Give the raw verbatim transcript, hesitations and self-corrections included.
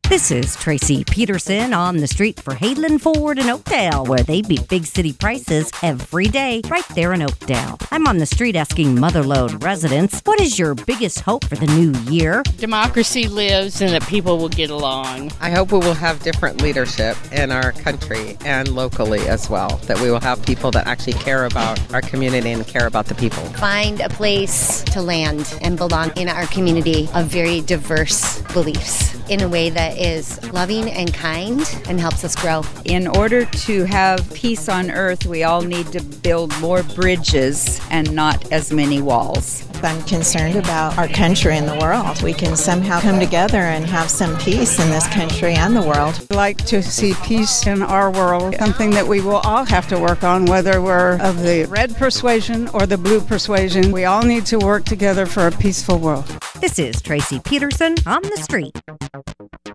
This is Tracy Peterson on the street for Hayden Ford in Oakdale, where they beat big city prices every day right there in Oakdale. I'm on the street asking Motherlode residents, what is your biggest hope for the new year? Democracy lives and that people will get along. I hope we will have different leadership in our country and locally as well, that we will have people that actually care about our community and care about the people. Find a place to land and belong in our community of very diverse beliefs in a way that is loving and kind and helps us grow. In order to have peace on earth, we all need to build more bridges and not as many walls. I'm concerned about our country and the world. We can somehow come together and have some peace in this country and the world. I'd like to see peace in our world, something that we will all have to work on, whether we're of the red persuasion or the blue persuasion. We all need to work together for a peaceful world. This is Tracy Peterson on the street.